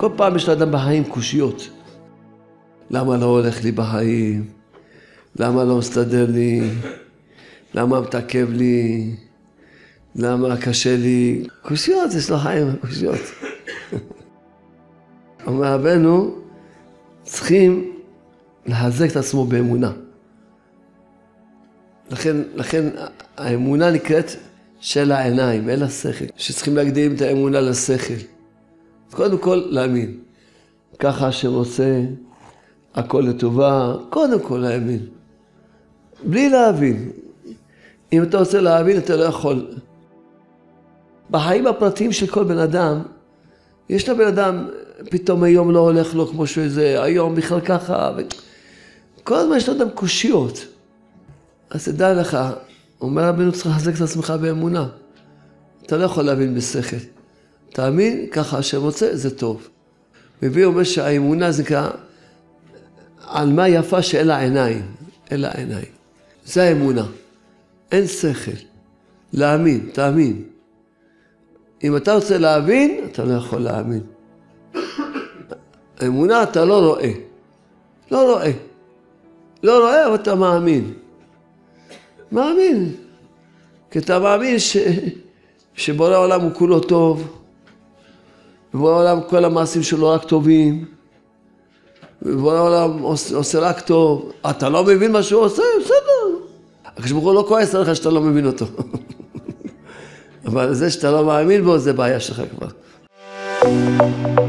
כל פעם יש לאדם בחיים קושיות. למה לא הולך לי בחיים? למה לא מסתדר לי? למה מתעכב לי? למה קשה לי? קושיות, יש לו חיים, קושיות. אומר רבנו, צריכים לחזק את עצמו באמונה. לכן האמונה נקראת של העיניים, אל השכל. שצריכים להקדים את האמונה לשכל. אז קודם כל להאמין. ככה שרוצה הכל לטובה, קודם כל להאמין. בלי להבין. אם אתה רוצה להבין, אתה לא יכול. בחיים הפרטיים של כל בן אדם, יש לבן אדם, פתאום היום לא הולך לו כמו שזה, היום בכלל ככה. כל הזמן יש לאדם קושיות. אז תדע לך, אומר רבנו, צריך לחזק את עצמך באמונה. אתה לא יכול להבין בשכל. תאמין, ככה שרוצה, זה טוב. מביא אומר שהאמונה זה נקרא על מה יפה שאל העיניים. אל העיניים. זה האמונה. אין שכל. להאמין, תאמין. אם אתה רוצה להבין, אתה לא יכול להאמין. האמונה אתה לא רואה. לא רואה. לא רואה, אבל אתה מאמין. מאמין. כי אתה מאמין שבורא העולם הוא כולו טוב. ובורא העולם כל המעשים שלו רק טובים. ובורא העולם עושה רק טוב. אתה לא מבין מה שהוא עושה? בסדר. הקדוש ברוך הוא לא כועס עליך שאתה לא מבין אותו. אבל זה שאתה לא מאמין בו, זה בעיה שלך כבר.